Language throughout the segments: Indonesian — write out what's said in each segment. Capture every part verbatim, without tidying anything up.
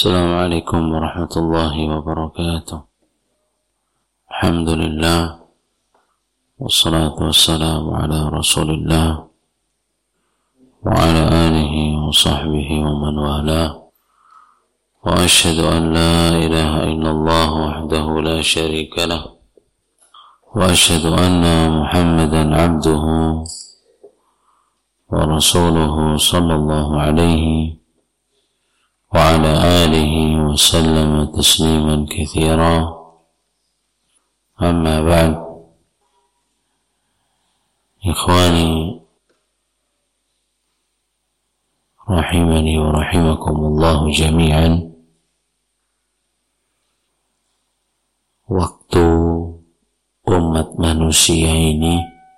Assalamualaikum warahmatullahi wabarakatuh. Alhamdulillah, wassalatu wassalamu ala rasulillah wa ala alihi wa sahbihi wa man wala, wa ashhadu an la ilaha illallah wahdahu la sharika lah, wa ashhadu anna muhammadan abduhu wa rasuluhu sallallahu alaihi wa ala alihi wa sallama tasliman katsira. Amma ba'd. Ikhwani rahimani wa rahimakumullah jami'an. Waktu umat manusia ini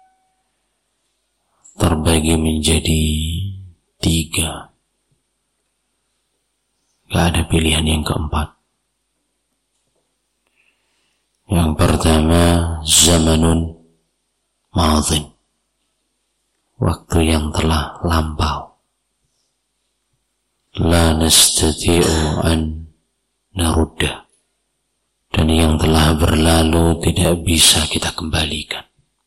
terbagi menjadi tiga. Gak ada pilihan yang keempat. Yang pertama, zamanun madhin, waktu yang telah lampau. La nastati'u an naruddah, dan yang telah berlalu tidak bisa kita kembalikan.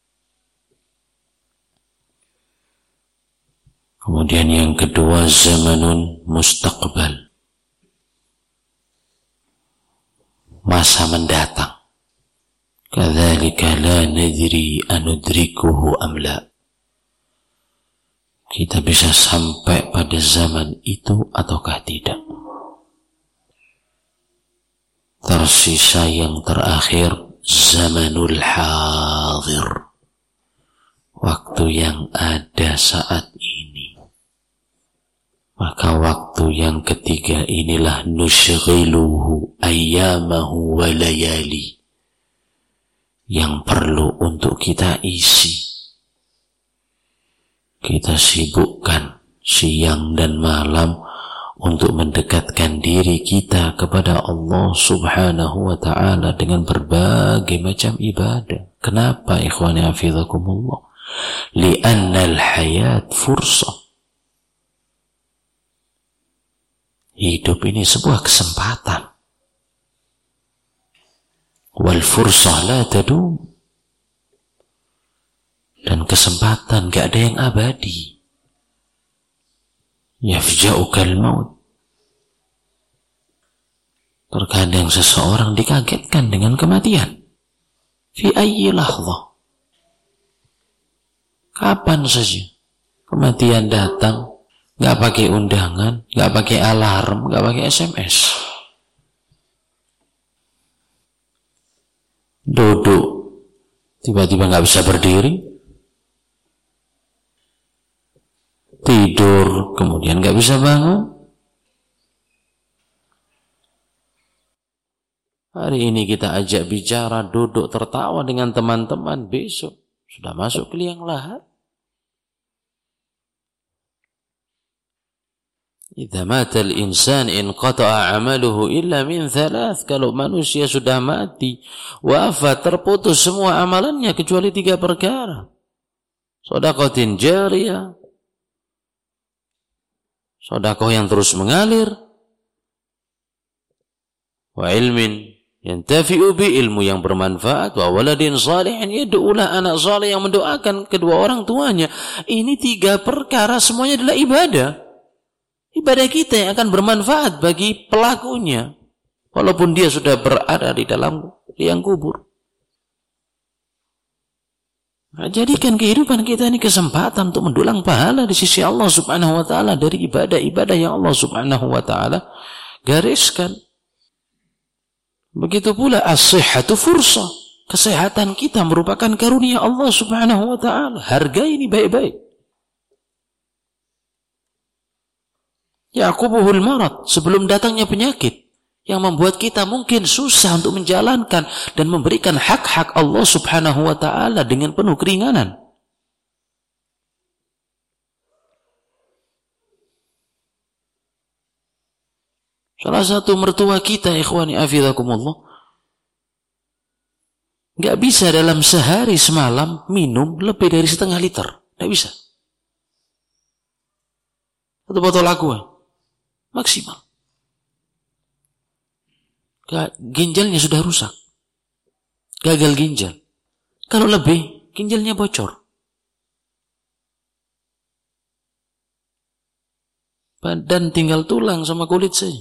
Kemudian yang kedua, zamanun mustaqbal, masa mendatang. Kadzalika la nadri anudrikuhu am la. Kita bisa sampai pada zaman itu ataukah tidak. Tersisa yang terakhir, zamanul hadir, waktu yang ada saat ini. Maka waktu yang ketiga inilah nushghiluhu ayyamahu wa layali, yang perlu untuk kita isi. Kita sibukkan siang dan malam untuk mendekatkan diri kita kepada Allah subhanahu wa ta'ala dengan berbagai macam ibadah. Kenapa ikhwani hafizakumullah? Li'anna al-hayat fursah. Hidup ini sebuah kesempatan. Wal fursah la tadum. Dan kesempatan gak ada yang abadi. Yafja'ukal maut. Terkadang seseorang dikagetkan dengan kematian. Fi ayyi lahzah. Kapan saja kematian datang. Gak pakai undangan, gak pakai alarm, gak pakai S M S. Duduk, tiba-tiba gak bisa berdiri. Tidur, kemudian gak bisa bangun. Hari ini kita ajak bicara, duduk tertawa dengan teman-teman, besok sudah masuk ke liang lahat. Idza mata al-insan inqata'a 'amaluhu illa min thalath. Kalau manusia sudah mati, wafat, terputus semua amalannya kecuali tiga perkara. Shadaqatin jariyah, sedekah yang terus mengalir, wa ilmin yantafi'u bi, ilmu yang bermanfaat, wa waladin salihin yad'u lahu, anak saleh yang mendoakan kedua orang tuanya. Ini tiga perkara semuanya adalah ibadah. Ibadah kita yang akan bermanfaat bagi pelakunya, walaupun dia sudah berada di dalam liang kubur. Nah, jadikan kehidupan kita ini kesempatan untuk mendulang pahala di sisi Allah subhanahu wa ta'ala dari ibadah-ibadah yang Allah subhanahu wa ta'ala gariskan. Begitu pula as-sihhatu fursah. Kesehatan kita merupakan karunia Allah subhanahu wa ta'ala. Hargai ini baik-baik. Yaqubuhul marad, sebelum datangnya penyakit yang membuat kita mungkin susah untuk menjalankan dan memberikan hak-hak Allah subhanahu wa ta'ala dengan penuh keringanan. Salah satu mertua kita, ikhwani afidakumullah, gak bisa dalam sehari semalam minum lebih dari setengah liter. Gak bisa. Satu botol aqua maksimal. ginjalnya sudah rusak. Gagal ginjal. Kalau lebih, ginjalnya bocor. Dan tinggal tulang sama kulit saja.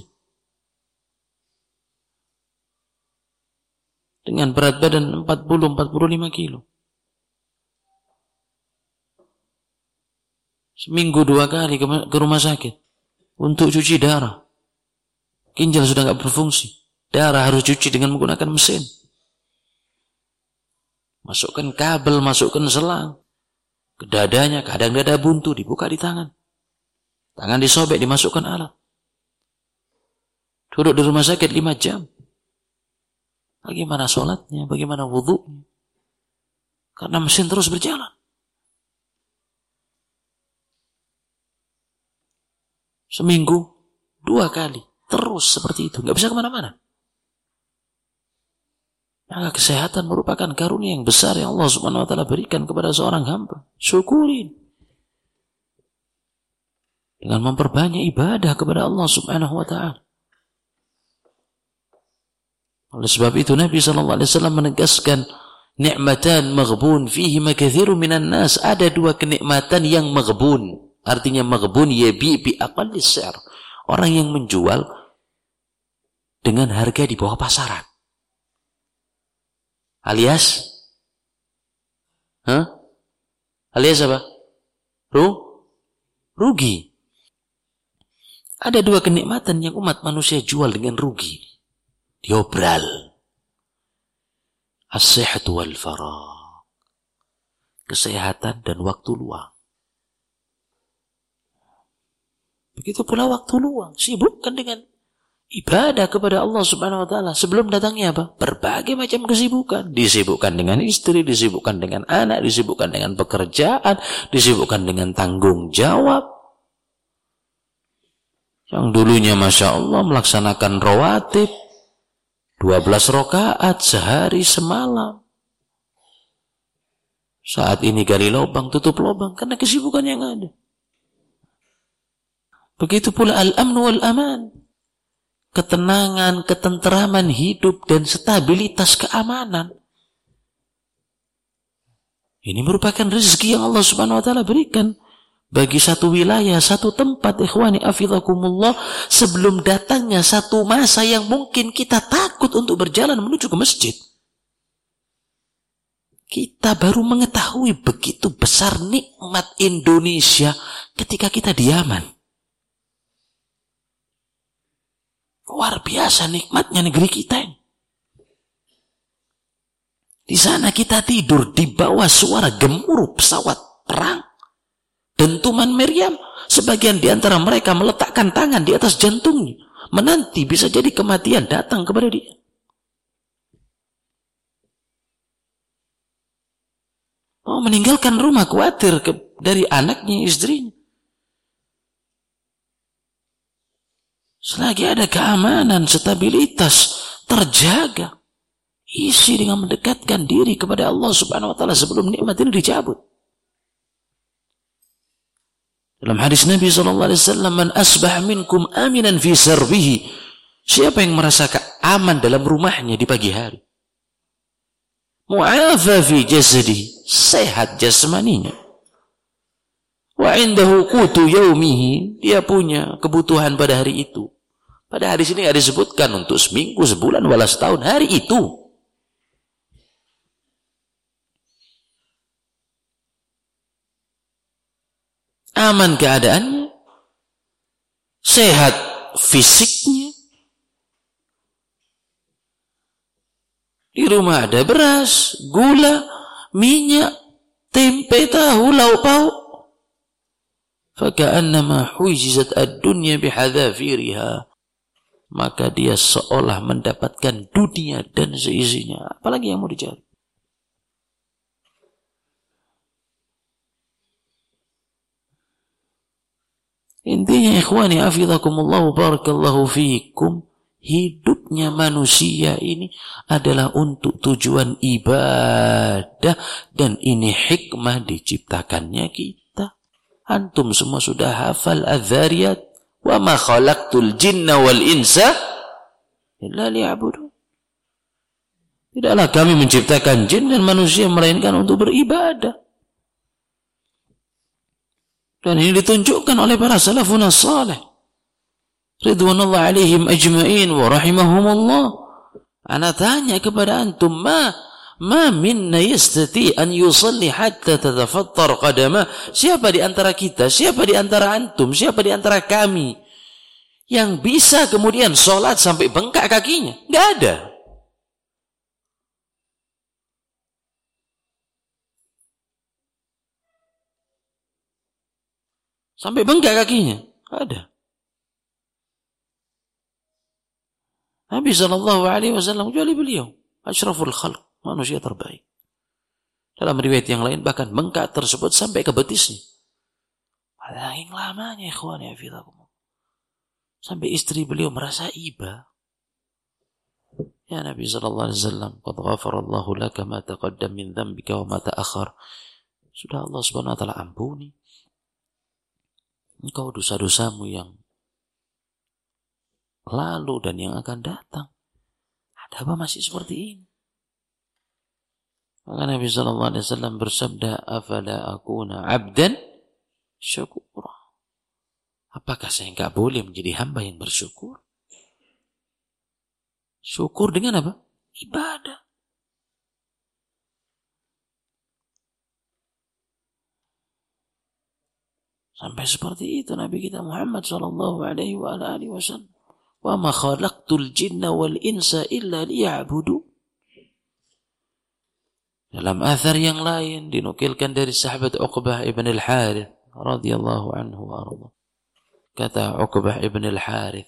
Dengan berat badan empat puluh sampai empat puluh lima kilo. Seminggu dua kali ke, ke rumah sakit untuk cuci darah. Ginjal sudah nggak berfungsi. Darah harus cuci dengan menggunakan mesin. Masukkan kabel, masukkan selang ke dadanya, kadang dada buntu dibuka di tangan. Tangan disobek, dimasukkan alat. Duduk di rumah sakit lima jam. Bagaimana sholatnya, bagaimana wudhunya? Karena mesin terus berjalan. Seminggu, dua kali. Terus seperti itu. Nggak bisa kemana-mana. Maka kesehatan merupakan karunia yang besar yang Allah subhanahu wa ta'ala berikan kepada seorang hamba. Syukurin. Dengan memperbanyak ibadah kepada Allah subhanahu wa ta'ala. Oleh sebab itu Nabi shallallahu alaihi wasallam menegaskan, ni'matan maghbun fihima katsirun minan nas. Ada dua kenikmatan yang maghbun. Artinya maghbun yabi bi aqallis si'r. Orang yang menjual dengan harga di bawah pasaran. Alias Hah? Alias apa? Ru? Rugi. Ada dua kenikmatan yang umat manusia jual dengan rugi. Diobral. As-sihhatu wal faragh. Kesehatan dan waktu luang. Begitu pula waktu luang. Sibukkan dengan ibadah kepada Allah subhanahu wa ta'ala. Sebelum datangnya apa? Berbagai macam kesibukan. Disibukkan dengan istri, disibukkan dengan anak, disibukkan dengan pekerjaan, disibukkan dengan tanggung jawab. Yang dulunya Masya Allah melaksanakan rawatib dua belas rakaat sehari semalam. Saat ini gali lubang, tutup lubang karena kesibukan yang ada. Begitu pula al-amnu wal-aman. Ketenangan, ketenteraman hidup dan stabilitas keamanan. Ini merupakan rezeki yang Allah subhanahu wa ta'ala berikan bagi satu wilayah, satu tempat, ikhwani afidhakumullah, sebelum datangnya satu masa yang mungkin kita takut untuk berjalan menuju ke masjid. Kita baru mengetahui begitu besar nikmat Indonesia ketika kita di Yaman. Luar biasa nikmatnya negeri kita ini. Di sana kita tidur di bawah suara gemuruh pesawat perang. Dentuman meriam. Sebagian di antara mereka meletakkan tangan di atas jantungnya. Menanti bisa jadi kematian datang kepada dia. Oh, meninggalkan rumah khawatir ke, dari anaknya, istrinya. Selagi ada keamanan, stabilitas, terjaga. Isi dengan mendekatkan diri kepada Allah subhanahu wa ta'ala sebelum nikmat ini dicabut. Dalam hadis Nabi shallallahu alaihi wasallam, man asbah minkum aminan fi sarbihi. Siapa yang merasa aman dalam rumahnya di pagi hari? Mu'afa fi jasadihi, sehat jasmaninya. Wa indahu qutu yaumihi, dia punya kebutuhan pada hari itu. Pada hari ini ada disebutkan untuk seminggu, sebulan, wala setahun, hari itu. Aman keadaannya, sehat fisiknya. Di rumah ada beras, gula, minyak, tempe, tahu, lauk pauk. Faka'annama hujizat ad-dunya bihadzafiriha. Maka dia seolah mendapatkan dunia dan seisinya. Apalagi yang mau dicari? Intinya ikhwani afidhakumullah barakallahu fiikum, hidupnya manusia ini adalah untuk tujuan ibadah, dan ini hikmah diciptakannya kita. Antum semua sudah hafal adz-dzariyat, wa ma khalaqtul jinna wal insa illa liya'budun. Tidaklah kami menciptakan jin dan manusia melainkan untuk beribadah. Dan ini ditunjukkan oleh para salafun as-salih. Ridwanullah alaihim ajma'in wa rahimahumullah. Ana tanya kepada antum, ma ma minna yastati an yusalli hatta tatafattar qadama. Siapa di antara kita, siapa di antara antum, siapa di antara kami yang bisa kemudian sholat sampai bengkak kakinya? Enggak ada. Sampai bengkak kakinya. Ada. Nabi sallallahu alaihi wasallam kecuali beliau, asyraful khalq, manusia terbaik. Dalam riwayat yang lain bahkan bengkak tersebut sampai ke betisnya. Saking lamanya ikhwan ya filakum. Sampai istri beliau merasa iba. Ya Nabi sallallahu alaihi wasallam, qad ghafarallahu laka ma taqaddam min dhanbika wa ma ta'akhkhar. Sudah Allah Subhanahu wa taala ampuni engkau dosa-dosamu yang lalu dan yang akan datang. Ada apa masih seperti ini? Maka Nabi sallallahu alaihi wasallam bersabda, afala akuna abdan syakura. Apakah saya enggak boleh menjadi hamba yang bersyukur? Syukur dengan apa? Ibadah. Sampai seperti itu Nabi kita Muhammad sallallahu alaihi wa alihi wasallam. Wa ma khalaqtul jinna wal insa illa liya'budu. Dalam athar yang lain dinukilkan dari sahabat Uqbah ibn al-Harith radhiyallahu anhu wa arda. Kata Uqbah ibn al-Harith,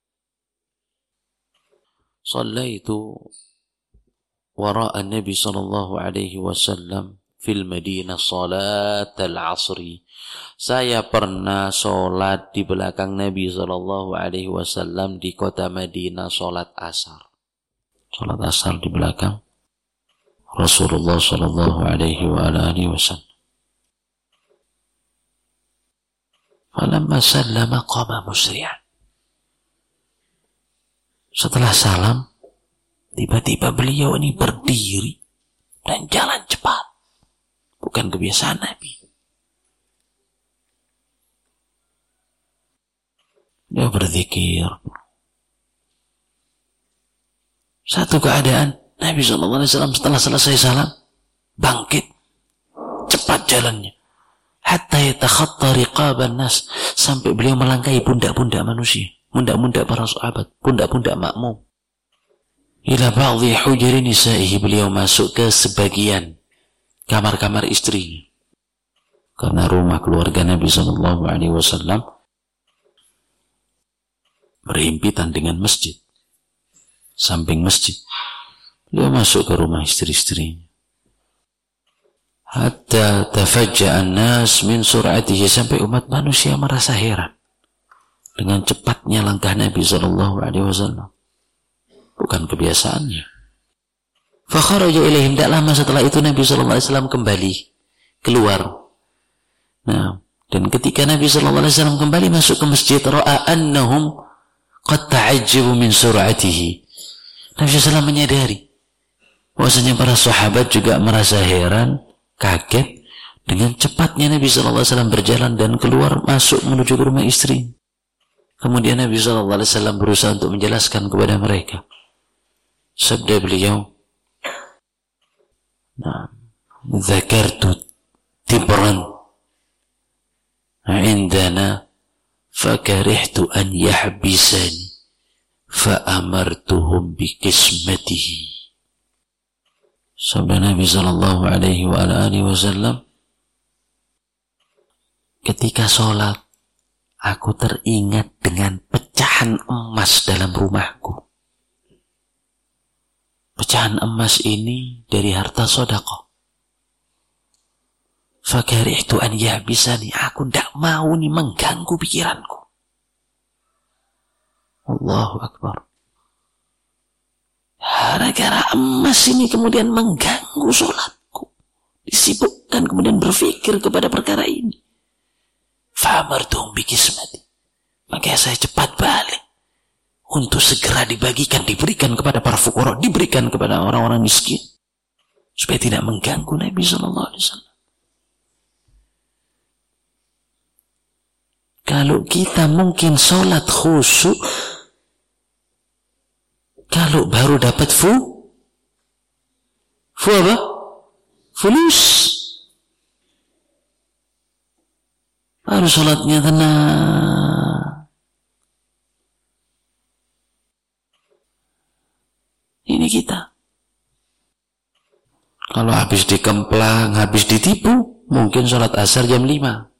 "Shallaitu wara'a an-nabi sallallahu alaihi wasallam fil Madinah salat al-'asri." Saya pernah sholat di belakang Nabi sallallahu alaihi wasallam di kota Madinah, sholat asar. Sholat asar di belakang Rasulullah sallallahu alaihi wasallam. Falamma sallama qama musri'an. Setelah salam, tiba-tiba beliau ini berdiri dan jalan cepat. Bukan kebiasaan Nabi. Dia berzikir. Satu keadaan Nabi shallallahu alaihi wasallam setelah selesai salam bangkit cepat jalannya, hatta yatakhatta riqaban nas, sampai beliau melangkahi pundak-pundak manusia, pundak-pundak para sahabat, pundak-pundak makmum. Ila ba'dhi hujri nisa'ihi, beliau masuk ke sebagian kamar-kamar istrinya. Karena rumah keluarga Nabi shallallahu alaihi wasallam berhimpitan dengan masjid, samping masjid. Beliau masuk ke rumah istri-istrinya. Hatta tafajja'an nas min sur'atihi, sampai umat manusia merasa heran dengan cepatnya langkah Nabi sallallahu alaihi wasallam. Bukan kebiasaannya. Fa kharaja ilaihim, tidak lama setelah itu Nabi sallallahu alaihi wasallam kembali keluar. Nah, dan ketika Nabi sallallahu alaihi wasallam kembali masuk ke masjid, ra'a annahum qad ta'ajjabu min sur'atihi. Nabi sallallahu alaihi wasallam menyadari bahwasanya para sahabat juga merasa heran, kaget dengan cepatnya Nabi sallallahu alaihi wasallam berjalan dan keluar masuk menuju ke rumah istri. Kemudian Nabi sallallahu alaihi wasallam berusaha untuk menjelaskan kepada mereka. Sabda beliau, "Nah, dzakartu tibran 'indana fakarihtu an yahbisani fa'amartuhum bikismatihi." Sabda Nabi sallallahu alaihi wa alihi wasallam, ketika sholat aku teringat dengan pecahan emas dalam rumahku. Pecahan emas ini dari harta sedekah. Fakarihtu an yahbisani, aku tidak mau nih mengganggu pikiranku. Allahu Akbar. Gara-gara emas ini kemudian mengganggu sholatku, disibukkan kemudian berpikir kepada perkara ini. Fa'amartuhum bikismati, maka saya cepat balik untuk segera dibagikan, diberikan kepada para fuqara, diberikan kepada orang-orang miskin, supaya tidak mengganggu Nabi Sallallahu Alaihi Wasallam. Kalau kita mungkin sholat khusyuk, kalau baru dapat fu, fu apa? Fulus. Baru sholatnya tenang. Ini kita. Kalau habis dikemplang, habis ditipu, mungkin sholat asar jam lima.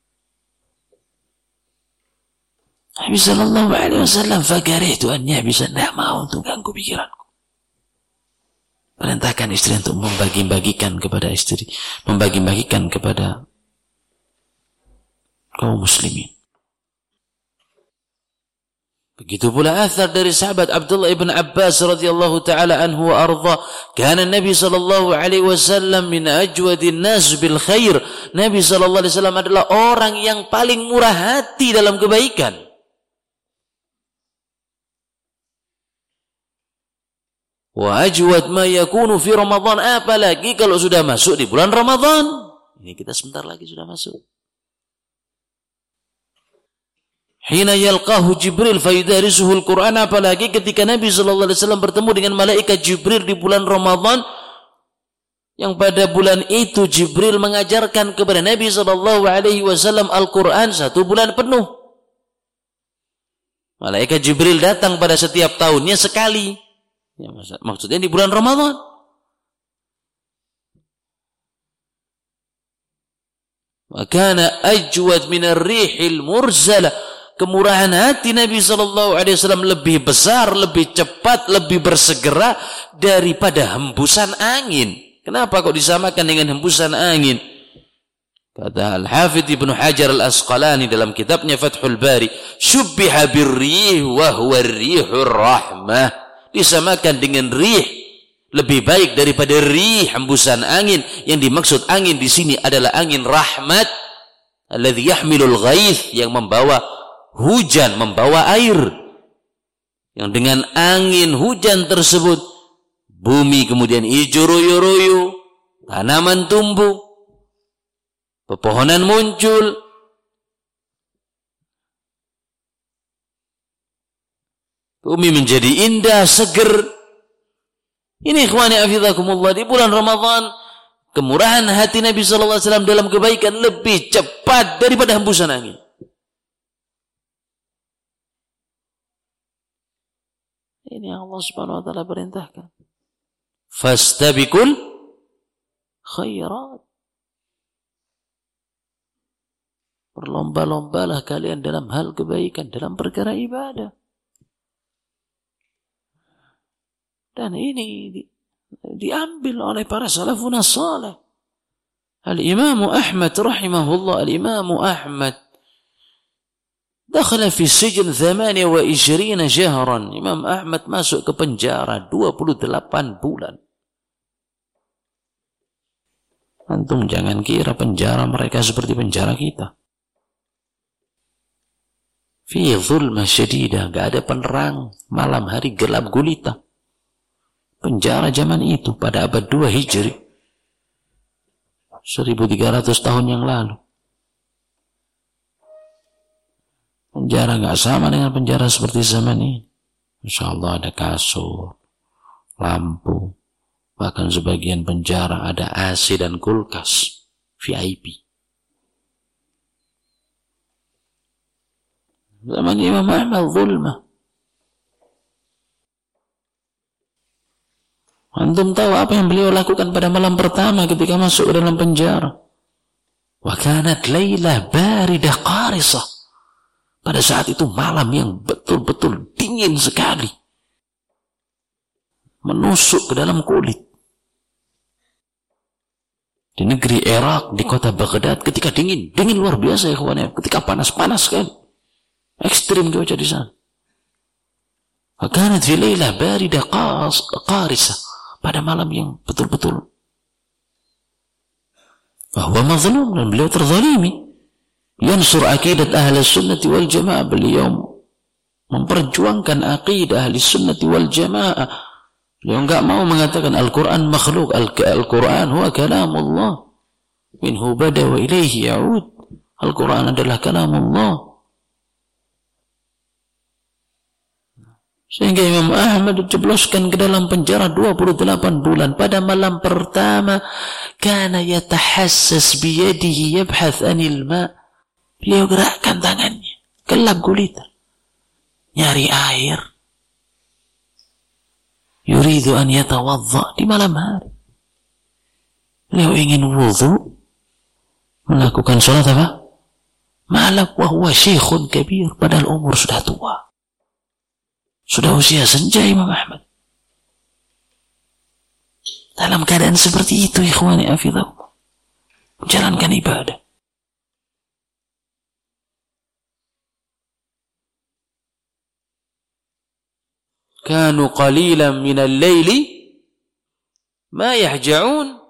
Nabi Sallallahu Alaihi Wasallam fakarihtu an yahbisa, tidak mau untuk ganggu pikiranku. Perintahkan istri untuk membagi-bagikan kepada istri, membagi-bagikan kepada kaum muslimin. Begitu pula athar dari sahabat Abdullah ibn Abbas radhiyallahu taala anhu wa arda, kana Nabi sallallahu alaihi wasallam min ajwadin nas bil khair. Nabi sallallahu alaihi wasallam adalah orang yang paling murah hati dalam kebaikan. Wa ajwad ma yakunu fi Ramadan, apalagi kalau sudah masuk di bulan Ramadan. Ini kita sebentar lagi sudah masuk. Hina yalqahu Jibril fayudarisuhul Quran, apalagi ketika Nabi sallallahu alaihi wasallam bertemu dengan malaikat Jibril di bulan Ramadan, yang pada bulan itu Jibril mengajarkan kepada Nabi sallallahu alaihi wasallam Al-Quran satu bulan penuh. Malaikat Jibril datang pada setiap tahunnya sekali. Ya, maksudnya di bulan Ramadan. Makana ajwad minar rihil murzala, kemurahan hati Nabi sallallahu alaihi wasallam lebih besar, lebih cepat, lebih bersegera daripada hembusan angin. Kenapa kok disamakan dengan hembusan angin? Kata Al-Hafidh Ibnu Hajar Al-Asqalani dalam kitabnya Fathul Bari, syubbiha birrih wa huwa ar-rihur rahmah. Disamakan dengan rih, lebih baik daripada rih, hembusan angin. Yang dimaksud angin di sini adalah angin rahmat, alladzi yahmilul ghaith, yang membawa hujan, membawa air. Yang dengan angin hujan tersebut, bumi kemudian hijau royo-royo, tanaman tumbuh, pepohonan muncul. Bumi menjadi indah, seger. Ini ikhwani afizakumullah, di bulan Ramadan kemurahan hati Nabi sallallahu alaihi wasallam dalam kebaikan lebih cepat daripada hembusan angin. Ini yang Allah Subhanahu wa taala perintahkan. Fastabiqul khairat. Berlomba-lombalah kalian dalam hal kebaikan, dalam perkara ibadah. Dan ini di, diambil oleh para salafun as-salih. Al-Imam Ahmad rahimahullah, Al-Imam Ahmad dakhala fi sijn delapan puluh delapan syahran. Imam Ahmad masuk ke penjara dua puluh delapan bulan. Antum jangan kira penjara mereka seperti penjara kita. Fi zulmah syadidah, enggak ada penerang, malam hari gelap gulita. Penjara zaman itu pada abad dua Hijri, seribu tiga ratus tahun yang lalu. Penjara nggak sama dengan penjara seperti zaman ini. Insya Allah ada kasur, lampu, bahkan sebagian penjara ada A C dan kulkas V I P. Zaman Imam Ahmad zulmah. Antum tahu apa yang beliau lakukan pada malam pertama ketika masuk ke dalam penjara? Wa kanat lailah baridah qarisah. Pada saat itu malam yang betul-betul dingin sekali. Menusuk ke dalam kulit. Di negeri Irak, di kota Baghdad, ketika dingin, dingin luar biasa ya kawan. Ketika panas-panas kan. Ekstrim cuaca di sana. Wa kanat lailah baridah qarisah. Pada malam yang betul-betul bahwa mazlum, dan beliau terzalimi. Yansur akidat ahli sunnati wal jamaah, beliau memperjuangkan aqidah ahli sunnati wal jamaah. Beliau enggak mau mengatakan Al-Quran makhluk. Al-Quran huwa kalamullah. Minhu bada wa ilaihi ya'ud. Al-Quran adalah kalamullah. Sehingga Imam Ahmad dijebloskan ke dalam penjara dua puluh delapan bulan. Pada malam pertama, kana yatahassas biyadihi yabhath anil ma'. Beliau gerakkan tangannya, gelap gulita, nyari air. Yuridu an yatawadda, di malam hari. Beliau ingin wudu, melakukan sholat apa? Malam, wa huwa syekhun kabir, padahal umur sudah tua. Sudah usia senja Imam Ahmad. Dalam keadaan seperti itu, ikhwani afidhakum, menjalankan ibadah. Kanu qalilan minal laili ma yahja'un.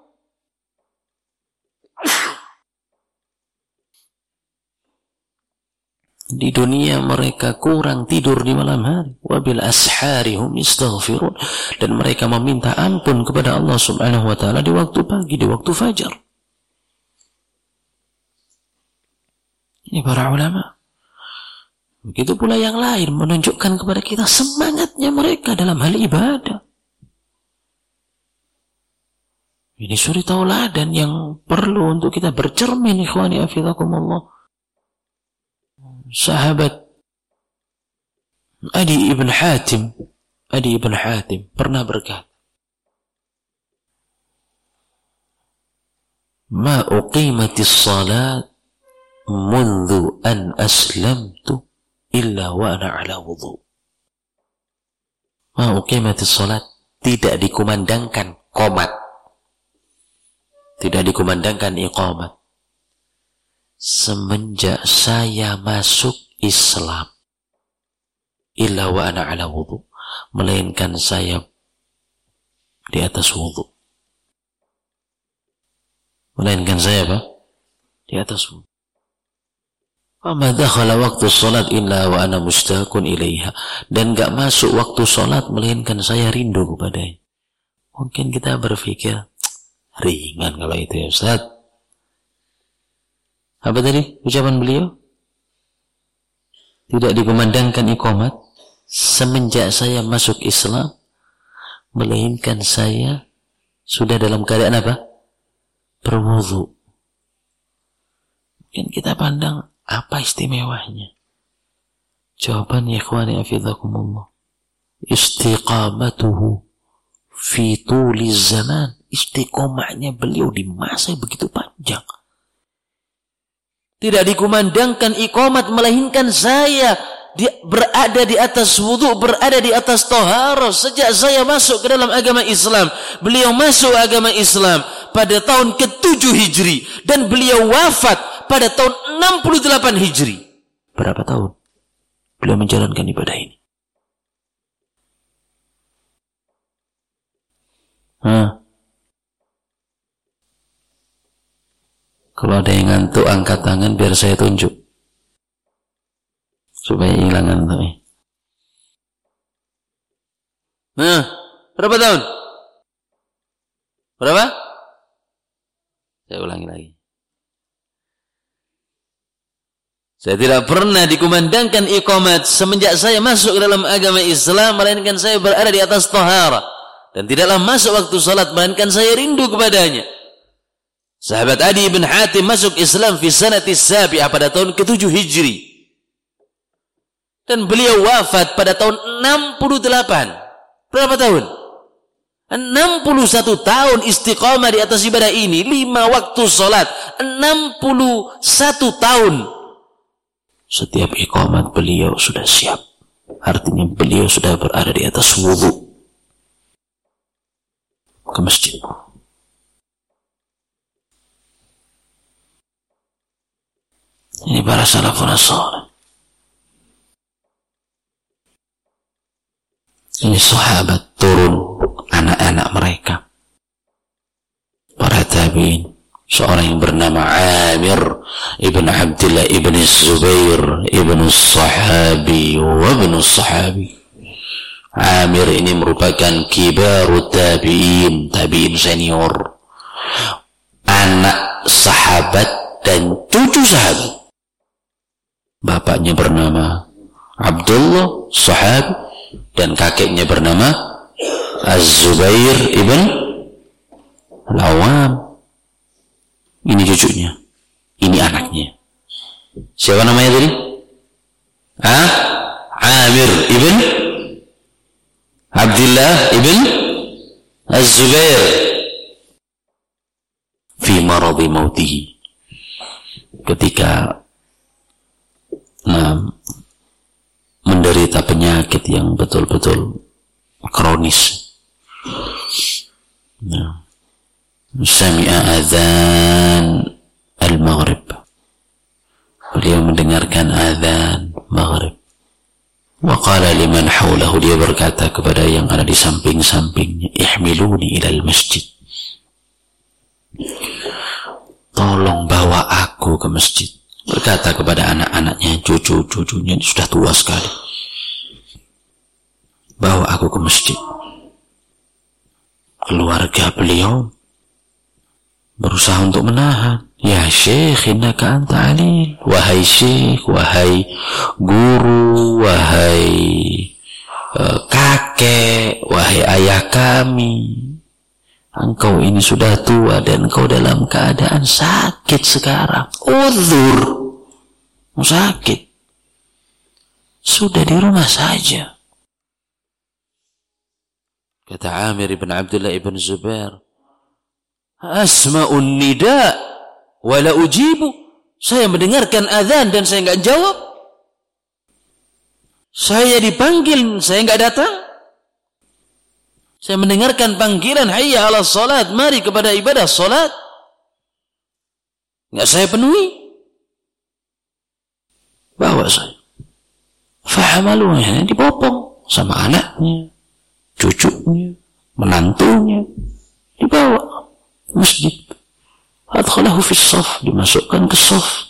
Di dunia mereka kurang tidur di malam hari. Wabil asharihum istaghfirun. Dan mereka meminta ampun kepada Allah subhanahu wa ta'ala di waktu pagi, di waktu fajar. Ini para ulama. Begitu pula yang lain menunjukkan kepada kita semangatnya mereka dalam hal ibadah. Ini suri tauladan yang perlu untuk kita bercermin, ikhwani afidakumullah. Sahabat Adi ibn Hatim Adi ibn Hatim pernah berkata, ma uqimatis salat mundu an aslamtu illa wa ana ala wudu. Ma uqimatis salat, tidak dikumandangkan qomat, tidak dikumandangkan iqamat semenjak saya masuk Islam illa wa ana ala wudu, melainkan saya di atas wudu, melainkan saya apa? Di atas wudu. Fama dakhala waktu salat illa wa ana mushtaqun ilaiha, dan enggak masuk waktu salat melainkan saya rindu kepadanya. Mungkin kita berpikir ringan kalau itu ya Ustaz. Apa tadi ucapan beliau? Tidak dikumandangkan iqamat semenjak saya masuk Islam, melainkan saya sudah dalam keadaan apa? Berwudu. Mungkin kita pandang apa istimewanya? Jawabannya ikhwani afidhakumullah, istiqamatuhu fi tuli zaman. Istiqomahnya beliau di masa begitu panjang. Tidak dikumandangkan iqamat melainkan saya di, berada di atas wudu, berada di atas taharah sejak saya masuk ke dalam agama Islam. Beliau masuk agama Islam pada tahun ketujuh Hijri dan beliau wafat pada tahun enam puluh delapan Hijri. Berapa tahun beliau menjalankan ibadah ini? Hah? Kalau ada yang ngantuk, angkat tangan biar saya tunjuk. Supaya hilang ngantuknya. Nah, berapa tahun? Berapa? Saya ulangi lagi. Saya tidak pernah dikumandangkan iqamat semenjak saya masuk ke dalam agama Islam, melainkan saya berada di atas taharah. Dan tidaklah masuk waktu salat, melainkan saya rindu kepadanya. Sahabat Adi bin Hatim masuk Islam fi sanatis sabi'ah pada tahun ketujuh Hijri. Dan beliau wafat pada tahun enam puluh delapan. Berapa tahun? enam puluh satu tahun istiqamah di atas ibadah ini. lima waktu salat. enam puluh satu tahun. Setiap iqamat beliau sudah siap. Artinya beliau sudah berada di atas wudu. Ke masjid. Ini para salafun as-salih. Ini sahabat turun anak-anak mereka, para tabi'in, seorang yang bernama Amir ibn Abdullah ibn Zubair ibn Sahabi wa ibn Sahabi. Amir ini merupakan kibarut tabi'in, tabi'in senior, anak sahabat dan cucu sahabat. Bapaknya bernama Abdullah sahabi dan kakeknya bernama Az-Zubair ibn Al-Awwam. Ini cucunya, ini anaknya. Siapa namanya tadi? Ah, Amir ibn Abdullah ibn Az-Zubair fi maradi mautihi, ketika nah, menderita penyakit yang betul-betul kronis. Nah, sami'a adzan al-maghrib, beliau mendengarkan adzan maghrib. Wa qala liman haulahu, dia berkata kepada yang ada di samping-sampingnya, ihmiluni ilal masjid, tolong bawa aku ke masjid. Berkata kepada anak-anaknya, cucu-cucunya, sudah tua sekali, bawa aku ke masjid. Keluarga beliau berusaha untuk menahan. Ya Syekh, innaka anta alil. Wahai Syekh, wahai guru, wahai uh, kakek, wahai ayah kami, engkau ini sudah tua dan engkau dalam keadaan sakit sekarang. Uzur, sakit, sudah di rumah saja. Kata Amir ibn Abdullah ibn Zubair, asma'un nida wala ujibu, saya mendengarkan azan dan saya enggak jawab. Saya dipanggil, saya enggak datang. Saya mendengarkan panggilan hayya 'alas salat, mari kepada ibadah salat, enggak saya penuhi. Bawa saya, fahamalunya, dipopong sama anaknya, cucunya, menantunya, dibawa masjid. Adkhalahu fi shaf, dimasukkan ke shaf.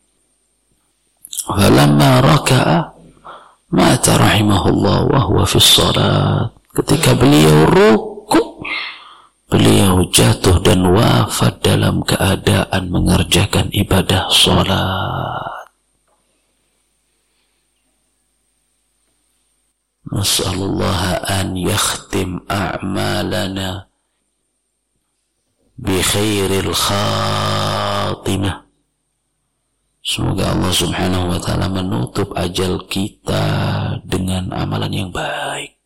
Falamma raka'a mata rahimahullah wa huwa fi shalat. Ketika beliau rukuk, beliau jatuh dan wafat dalam keadaan mengerjakan ibadah salat. Nas'alullah an yakhtim a'malana bi khairil khatimah. Semoga Allah subhanahu wa ta'ala menutup ajal kita dengan amalan yang baik.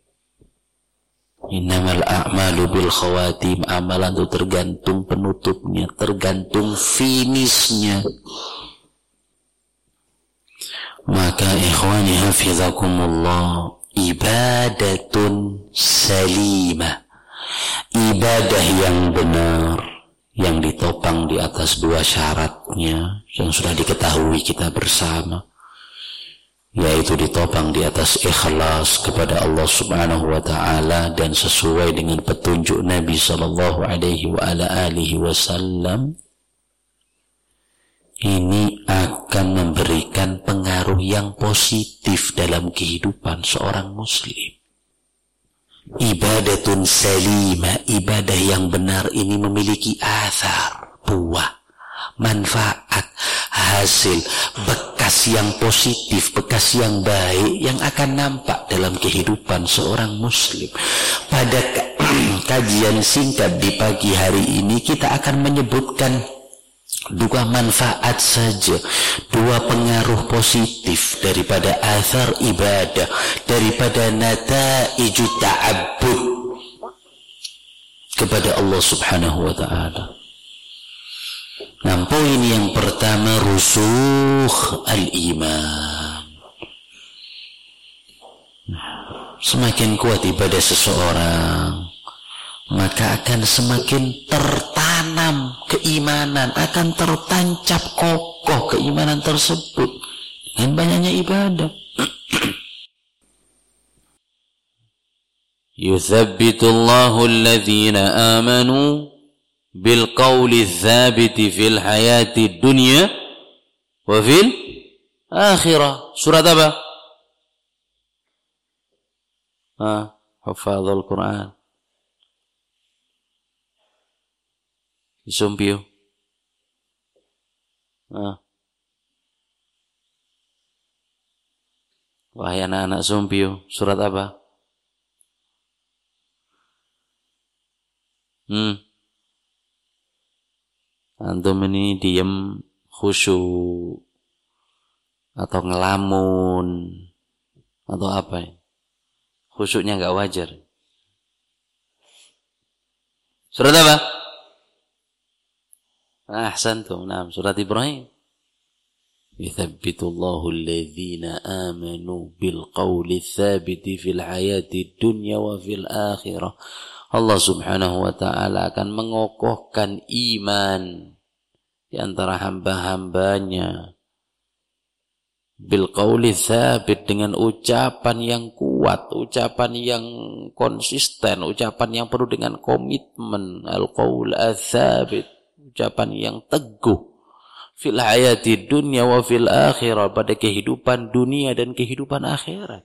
Innamal a'malu bil khawatim, amalan itu tergantung penutupnya, tergantung finishnya. Maka ikhwani hafizakumullah, ibadatun salimah, ibadah yang benar, yang ditopang di atas dua syaratnya yang sudah diketahui kita bersama, yaitu ditopang di atas ikhlas kepada Allah subhanahu wa ta'ala dan sesuai dengan petunjuk Nabi sallallahu alaihi wa ala alihi wasallam. Ini akan memberikan pengaruh yang positif dalam kehidupan seorang muslim. Ibadatun salimah, ibadah yang benar ini memiliki athar, buah, manfaat, hasil, bekas yang positif, bekas yang baik yang akan nampak dalam kehidupan seorang muslim. Pada kajian singkat di pagi hari ini kita akan menyebutkan dua manfaat saja, dua pengaruh positif daripada athar ibadah, daripada nataiju ta'abbud kepada Allah subhanahu wa ta'ala. Nah, poin yang pertama, rusukh al-iman. Semakin kuat ibadah seseorang, maka akan semakin tertanam keimanan, akan tertancap kokoh keimanan tersebut dengan banyaknya ibadah. Yuthabbitullahu alladhina amanu bil qawli tsabiti fil hayati dunya wa fil akhirah. Surat apa? Ah, hafadzul Quran. Sumpio. Ah. Wahai anak-anak sumpio, surat apa? Hmm. Antum ini diem khusyuk atau ngelamun atau apa ya? Khusyuknya enggak wajar. Surat apa? Ahsantum. Naam, surat Ibrahim. Yuthabbitullahu alladhina amanu bil qawli tsabiti fil hayati dunya wa fil akhirah. Allah Subhanahu wa taala akan mengokohkan iman di antara hamba-hambanya bil qawli tsabit, dengan ucapan yang kuat, ucapan yang konsisten, ucapan yang penuh dengan komitmen, al qaul ats-tsabit, ucapan yang teguh fil hayati dunya wa fil akhirah, pada kehidupan dunia dan kehidupan akhirat.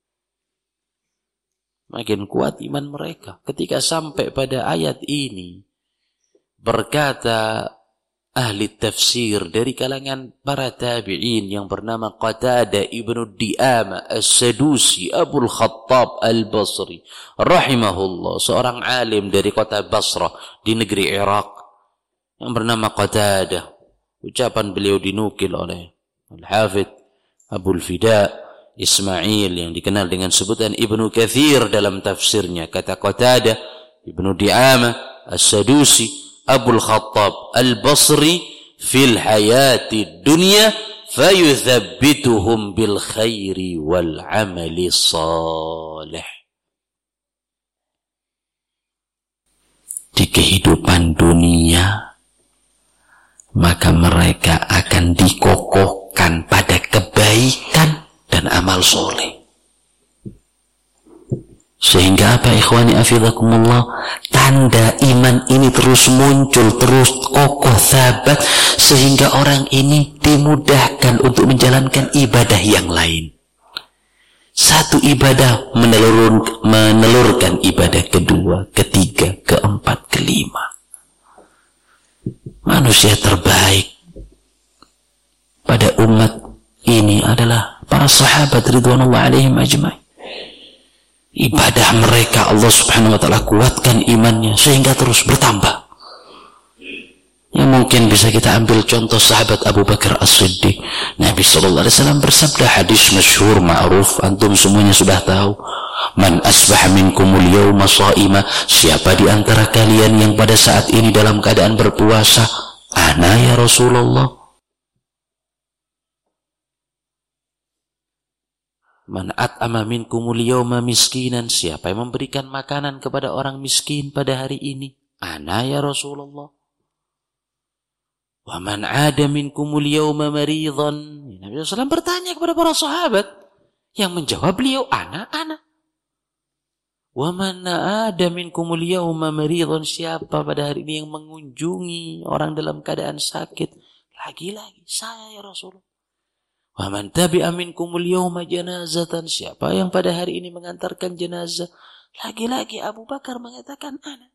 Makin kuat iman mereka. Ketika sampai pada ayat ini, berkata ahli tafsir dari kalangan para tabi'in yang bernama Qatadah ibnu Di'amah as-Sadusi Abul Khattab al-Basri rahimahullah, seorang alim dari kota Basrah di negeri Irak yang bernama Qatadah. Ucapan beliau dinukil oleh Al-Hafidh Abul Fida Ismail yang dikenal dengan sebutan Ibnu Katsir dalam tafsirnya. Kata Qatadah Ibnu Di'amah As-Sadusi Abul Khattab Al-Basri fil hayati dunya fayuthabbituhum bil khairi wal amali salih. Di kehidupan dunia maka mereka akan dikokohkan pada kebaikan dan amal soleh. Sehingga apa ikhwani afidakumullah, tanda iman ini terus muncul, terus kokoh, sabat, sehingga orang ini dimudahkan untuk menjalankan ibadah yang lain. Satu ibadah menelurun, menelurkan ibadah kedua, ketiga, keempat, kelima. Manusia terbaik pada umat ini adalah para sahabat ridwanullah alaihim ajma'in. Ibadah mereka Allah Subhanahu wa taala kuatkan imannya sehingga terus bertambah. Yang mungkin bisa kita ambil contoh sahabat Abu Bakar As-Siddiq. Nabi sallallahu alaihi wasallam bersabda, hadis masyhur ma'ruf, antum semuanya sudah tahu. Man asbaha minkumul yawma sha'ima, siapa di antara kalian yang pada saat ini dalam keadaan berpuasa? Ana ya Rasulullah. Man at'ama minkumul yawma miskinan, siapa yang memberikan makanan kepada orang miskin pada hari ini? Ana ya Rasulullah. Wa man 'ada minkumul yawma maridhan, Nabi sallallahu alaihi wasallam bertanya kepada para sahabat, yang menjawab beliau, ana ana. Wa man 'ada minkumul yawma maridhan, siapa pada hari ini yang mengunjungi orang dalam keadaan sakit? Lagi-lagi saya ya Rasulullah. Wa man tabi'a minkumul yawma janazatan, siapa yang pada hari ini mengantarkan jenazah? Lagi-lagi Abu Bakar mengatakan ana.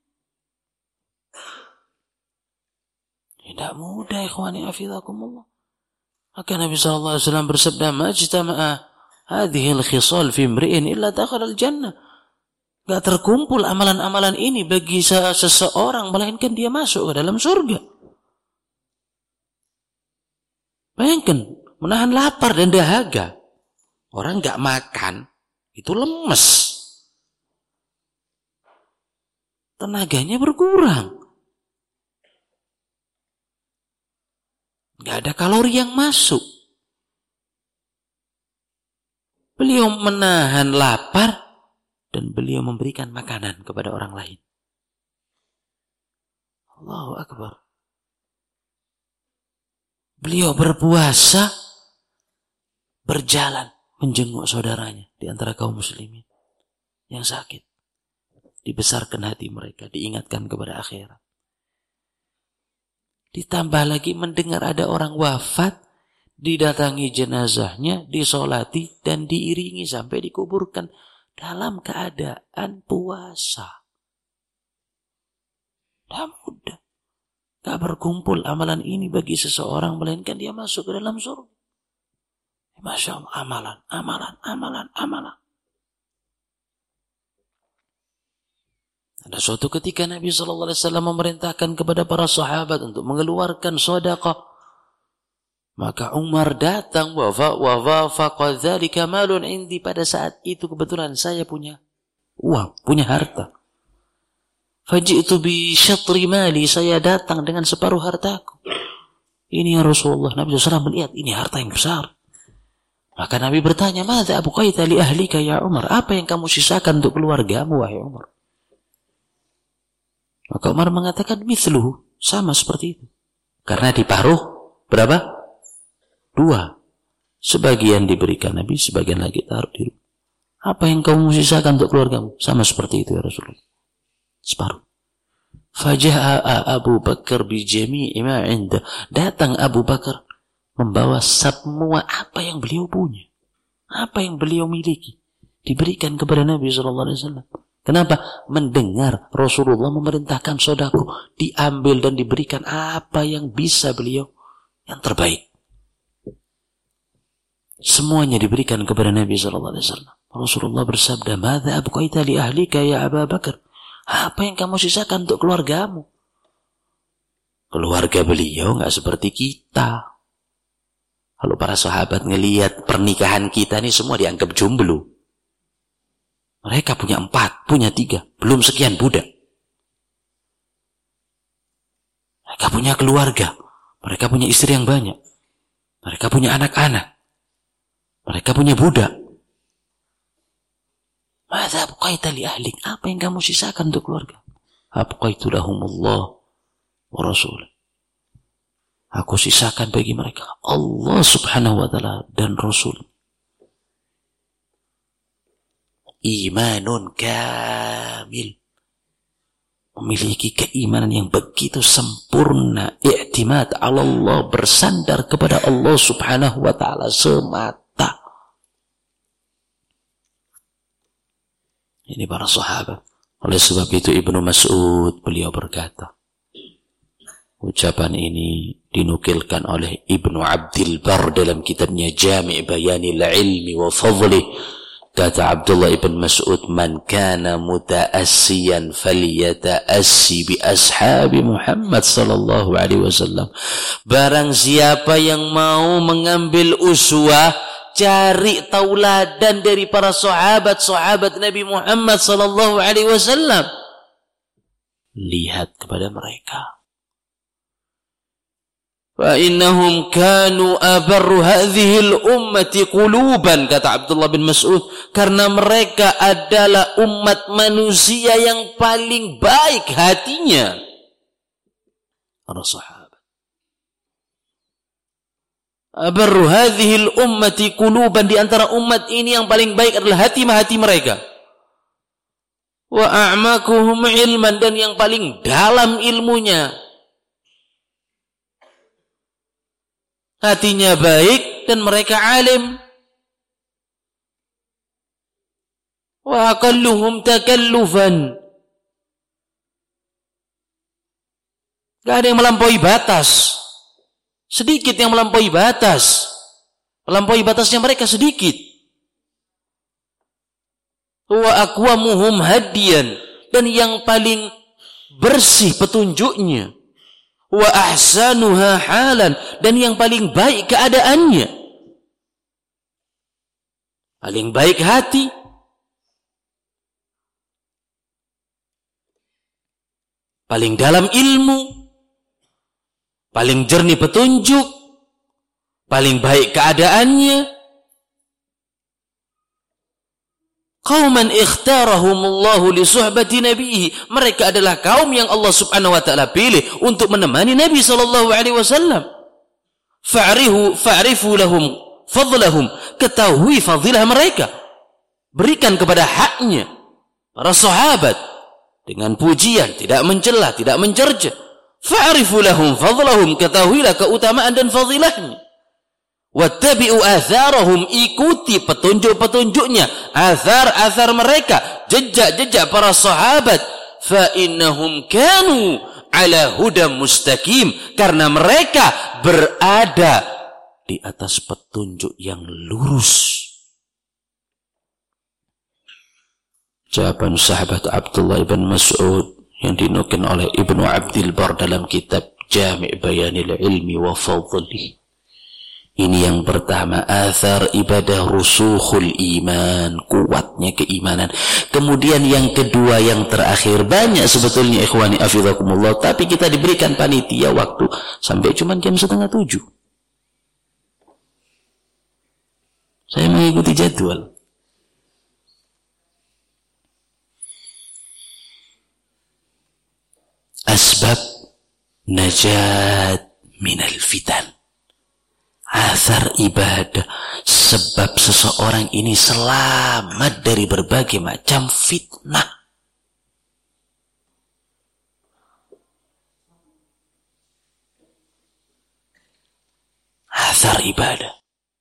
Tidak mudah ikhwani afidakumullah. Maka Nabi sallallahu alaihi wasallam bersabda, majtama'a hadhihi al-khisal fi imri'in illa dakhala al-jannah. Enggak terkumpul amalan-amalan ini bagi seseorang melainkan dia masuk ke dalam surga. Bayangkan, menahan lapar dan dahaga. Orang enggak makan itu lemes. Tenaganya berkurang. Enggak ada kalori yang masuk. Beliau menahan lapar dan beliau memberikan makanan kepada orang lain. Allahu Akbar. Beliau berpuasa, berjalan menjenguk saudaranya di antara kaum muslimin yang sakit. Dibesarkan hati mereka, diingatkan kepada akhirat. Ditambah lagi mendengar ada orang wafat, didatangi jenazahnya, disolati dan diiringi sampai dikuburkan dalam keadaan puasa. Tidak mudah. Tak berkumpul amalan ini bagi seseorang melainkan dia masuk ke dalam surga. Masya Allah, amalan, amalan, amalan, amalan. Ada suatu ketika Nabi shallallahu alaihi wasallam memerintahkan kepada para sahabat untuk mengeluarkan sedekah. Maka Umar datang, wa wafaqa dzalika malun indi, pada saat itu kebetulan saya punya uang, punya harta. Faji'tu bi syatri mali, saya datang dengan separuh hartaku. Ini ya Rasulullah. Nabi shallallahu alaihi wasallam melihat ini harta yang besar. Maka Nabi bertanya, "Madza abqaita li ahlika ya Umar?" Apa yang kamu sisakan untuk keluargamu wahai Umar? Maka Umar mengatakan, "Mithluhu," sama seperti itu. Karena diparuh berapa? Dua. Sebagian diberikan Nabi, sebagian lagi taruh di rumah. Apa yang kamu sisakan untuk keluargamu? Sama seperti itu ya Rasulullah. Separuh. Faja'a Abu Bakar bi jami'i ma 'inda. Datang Abu Bakar membawa semua apa yang beliau punya, apa yang beliau miliki, diberikan kepada Nabi sallallahu alaihi wasallam. Kenapa? Mendengar Rasulullah memerintahkan sedekah, diambil dan diberikan apa yang bisa beliau yang terbaik. Semuanya diberikan kepada Nabi sallallahu alaihi wasallam. Rasulullah bersabda, "Madza abqaita li ahlika ya Abu Bakar?" Apa yang kamu sisakan untuk keluargamu? Keluarga beliau enggak seperti kita. Kalau para sahabat ngelihat pernikahan kita ini semua dianggap jomblo. Mereka punya empat, punya tiga, belum sekian budak. Mereka punya keluarga, mereka punya istri yang banyak, mereka punya anak-anak, mereka punya budak. Madza abqaita li ahlik? Apa yang kamu sisakan untuk keluarga? Abqaitu lahumullah wa rasul. Aku sisakan bagi mereka Allah subhanahu wa ta'ala dan Rasul. Imanun kamil. Memiliki keimanan yang begitu sempurna. I'timad ala Allah, bersandar kepada Allah subhanahu wa ta'ala semata. Ini para sahabat. Oleh sebab itu Ibnu Mas'ud beliau berkata, ucapan ini dinukilkan oleh Ibnu Abdil Bar dalam kitabnya Jami' Bayanil Ilmi wa Fadlih. Kata Abdullah ibn Mas'ud, "Man kana muta'assiyan falyata'assi bi ashabi Muhammad sallallahu alaihi wasallam." Barang siapa yang mau mengambil uswah, cari tauladan dari para sahabat-sahabat Nabi Muhammad sallallahu alaihi wasallam, lihat kepada mereka. Fa innahum kanu abarru hadhil ummati quluban, kata Abdullah bin Mas'ud, karena mereka adalah umat manusia yang paling baik hatinya. Para sahabat. Abarru hadhil ummati quluban, di antara umat ini yang paling baik adalah hati-hati mereka. Wa a'makuhum ilman, dan yang paling dalam ilmunya. Hatinya baik dan mereka alim. Wa aqalluhum takallufan, gak ada yang melampaui batas. Sedikit yang melampaui batas. Melampaui batasnya mereka sedikit. Wa aqwamuhum hadiyan, dan yang paling bersih petunjuknya. Wa ahsanuha halan, dan yang paling baik keadaannya. Paling baik hati. Paling dalam ilmu. Paling jernih petunjuk. Paling baik keadaannya. Qauman ikhtarahumullahu li suhbati nabihi. Mereka adalah kaum yang Allah subhanahu wa ta'ala pilih untuk menemani Nabi sallallahu alaihi wasallam. Fa'rihu fa'rifu lahum fadlahum. Ketahui fadilah mereka. Berikan kepada haknya para sahabat dengan pujian, tidak mencela, tidak mencerca. fa'rifu lahum fadlahum, ketahuilah keutamaan dan fadilahnya. Wattabi'u atharahum, ikuti petunjuk-petunjuknya, athar-athar mereka, jejak-jejak para sahabat. Fa innahum kanu ala hudam mustaqim, karena mereka berada di atas petunjuk yang lurus. Jawaban sahabat Abdullah ibn Mas'ud yang dinukil oleh Ibnu Abdil Bar dalam kitab Jami' Bayanil Ilmi wa Fadlih. Ini yang pertama, athar ibadah rusukhul iman, kuatnya keimanan. Kemudian yang kedua, yang terakhir, banyak sebetulnya ikhwani afizakumullah, tapi kita diberikan panitia waktu sampai cuma jam setengah tujuh. Saya mengikuti jadwal. Asbab najat minal fitan. Athar ibadah, sebab seseorang ini selamat dari berbagai macam fitnah. Athar ibadah.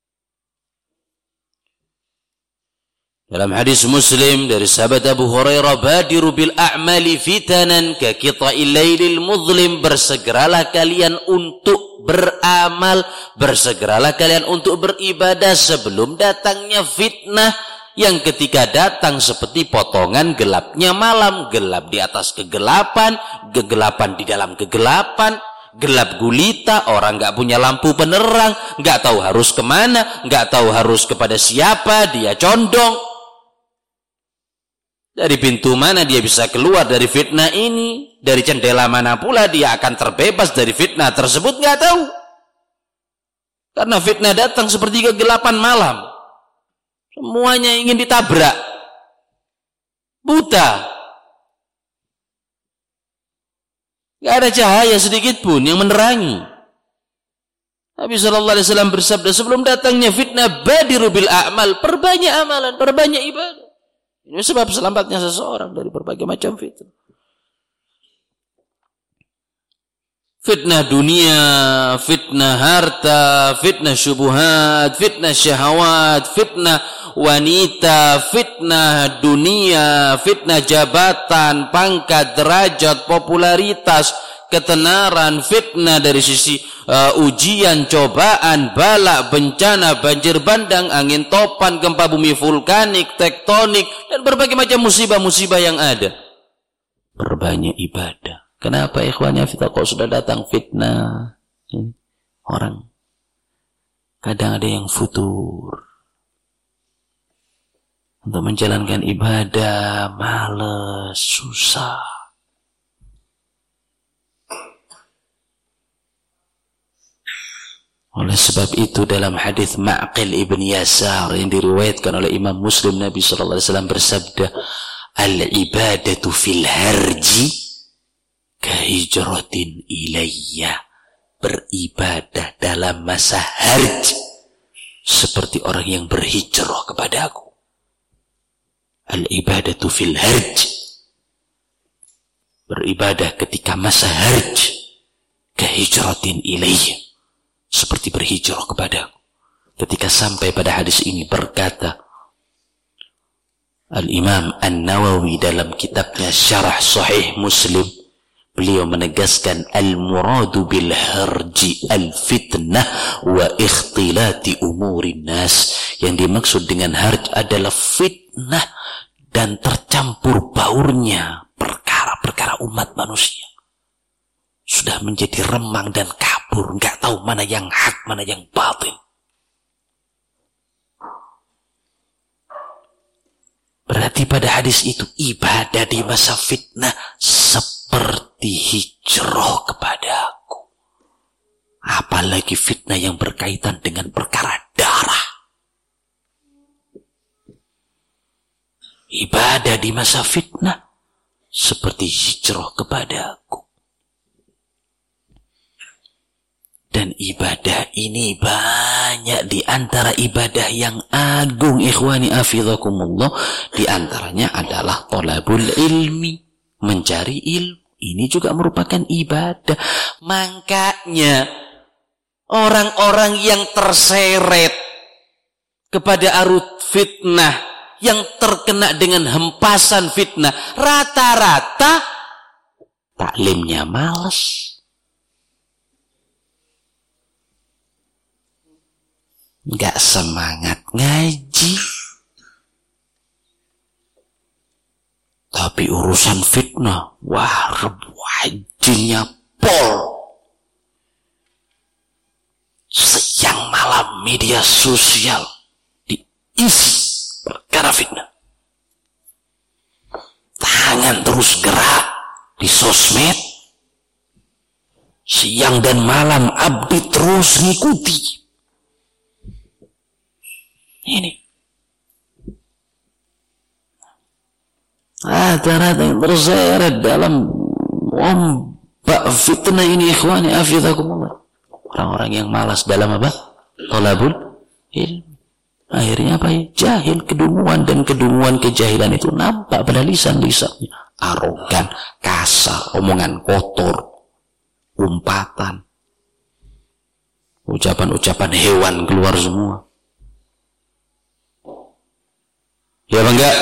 Dalam hadis Muslim dari sahabat Abu Hurairah, badiru bil a'mali fitanan ka qita'il lailil mudlim, bersegeralah kalian untuk beramal, bersegeralah kalian untuk beribadah sebelum datangnya fitnah yang ketika datang seperti potongan gelapnya malam, gelap di atas kegelapan, kegelapan di dalam kegelapan, gelap gulita, orang nggak punya lampu penerang, nggak tahu harus kemana, nggak tahu harus kepada siapa, dia condong. Dari pintu mana dia bisa keluar dari fitnah ini? Dari jendela mana pula dia akan terbebas dari fitnah tersebut? Nggak tahu. Karena fitnah datang seperti kegelapan malam. Semuanya ingin ditabrak. Buta. Nggak ada cahaya sedikit pun yang menerangi. Nabi shallallahu alaihi wasallam bersabda, sebelum datangnya fitnah, badiru bil a'mal, perbanyak amalan, perbanyak ibadah. Ini sebab selamatnya seseorang dari berbagai macam fitnah. Fitnah dunia, fitnah harta, fitnah syubuhat, fitnah syahwat, fitnah wanita, fitnah dunia, fitnah jabatan, pangkat, derajat, popularitas, ketenaran, fitnah dari sisi uh, ujian, cobaan, bala, bencana, banjir bandang, angin topan, gempa bumi vulkanik, tektonik, dan berbagai macam musibah-musibah yang ada. Berbanyak ibadah. Kenapa ikhwannya fitnah kok sudah datang fitnah? Ini orang kadang ada yang futur untuk menjalankan ibadah, malas, susah. Oleh sebab itu dalam hadis Ma'qil ibn Yasar yang diriwayatkan oleh Imam Muslim, Nabi sallallahu alaihi wasallam bersabda, al-ibadatu fil harji kahijratin ilayya, beribadah dalam masa harj seperti orang yang berhijrah kepadaku. Al-ibadatu fil harj, beribadah ketika masa harj, kahijratin ilayya, seperti berhijrah kepadaku. Ketika sampai pada hadis ini berkata Al-Imam An-Nawawi dalam kitabnya Syarah Sahih Muslim, beliau menegaskan al-muradu bil harji al-fitnah wa ikhtilati umurin nas. Yang dimaksud dengan harj adalah fitnah dan tercampur baurnya perkara-perkara umat manusia. Sudah menjadi remang dan kabur, nggak tahu mana yang hak, mana yang batil. Berarti pada hadis itu ibadah di masa fitnah seperti hijrah kepadaku. Apalagi fitnah yang berkaitan dengan perkara darah. Ibadah di masa fitnah seperti hijrah kepadaku. Dan ibadah ini banyak, di antara ibadah yang agung ikhwani afizakumullah, di antaranya adalah thalabul ilmi, mencari ilmu. Ini juga merupakan ibadah. Makanya orang-orang yang terseret kepada arus fitnah, yang terkena dengan hempasan fitnah, rata-rata taklimnya malas. Gak semangat ngaji. Tapi urusan fitnah, wah, rajinnya pol. Siang malam media sosial diisi perkara fitnah. Tangan terus gerak di sosmed. Siang dan malam abdi terus ngikuti. Ini rata-rata yang terseret dalam ombak fitnah ini, ikhwani afidakumullah, orang-orang yang malas dalam apa? Thalabul ilm. Akhirnya apa ya? Jahil, kedunguan, dan kedunguan kejahilan itu nampak pada lisan-lisannya. Arogan, kasar, omongan kotor, umpatan, ucapan-ucapan hewan keluar semua. Ya apa enggak?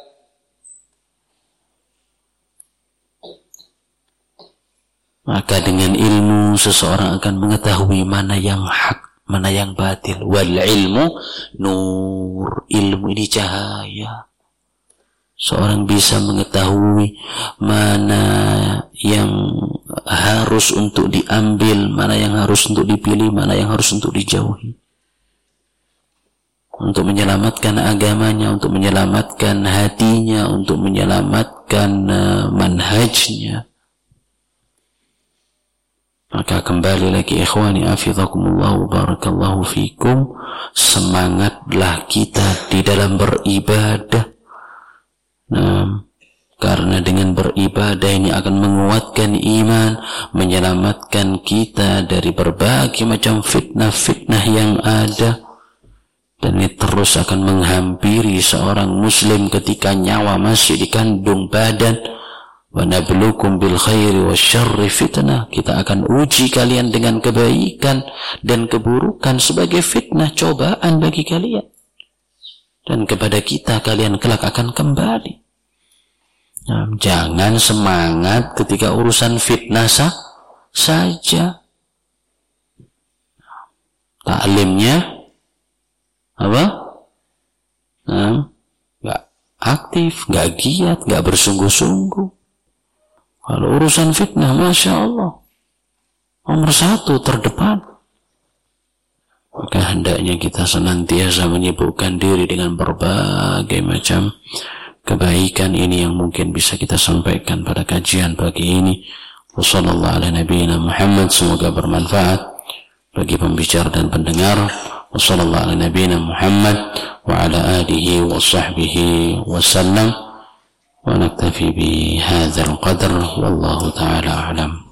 Maka dengan ilmu seseorang akan mengetahui mana yang hak, mana yang batil. Wal ilmu nur. Ilmu ini cahaya. Seorang bisa mengetahui mana yang harus untuk diambil, mana yang harus untuk dipilih, mana yang harus untuk dijauhi. Untuk menyelamatkan agamanya, untuk menyelamatkan hatinya, untuk menyelamatkan uh, manhajnya. Maka kembali lagi ikhwani afidakumullah wa barakallahu fikum, semangatlah kita di dalam beribadah. Nah, karena dengan beribadah ini akan menguatkan iman, menyelamatkan kita dari berbagai macam fitnah-fitnah yang ada. Dan ini terus akan menghampiri seorang muslim ketika nyawa masih dikandung badan. Wa nabluukum bil khairi wasyarri fitnah. Kita akan uji kalian dengan kebaikan dan keburukan sebagai fitnah, cobaan bagi kalian. Dan kepada kita kalian kelak akan kembali. Nah, jangan semangat ketika urusan fitnah sah saja. Taklimnya apa? Nah, gak aktif, gak giat, gak bersungguh-sungguh. Kalau urusan fitnah, Masya Allah, nomor satu terdepan. Maka hendaknya kita senantiasa menyibukkan diri dengan berbagai macam kebaikan ini yang mungkin bisa kita sampaikan pada kajian pagi ini. Wassallallahu ala nabiyina Muhammad, semoga bermanfaat bagi pembicara dan pendengar. Wassallallahu ala nabiyina Muhammad wa ala alihi wa sahbihi wa sallam. Wa naktafi bi hadzal qadr wallahu ta'ala a'lam.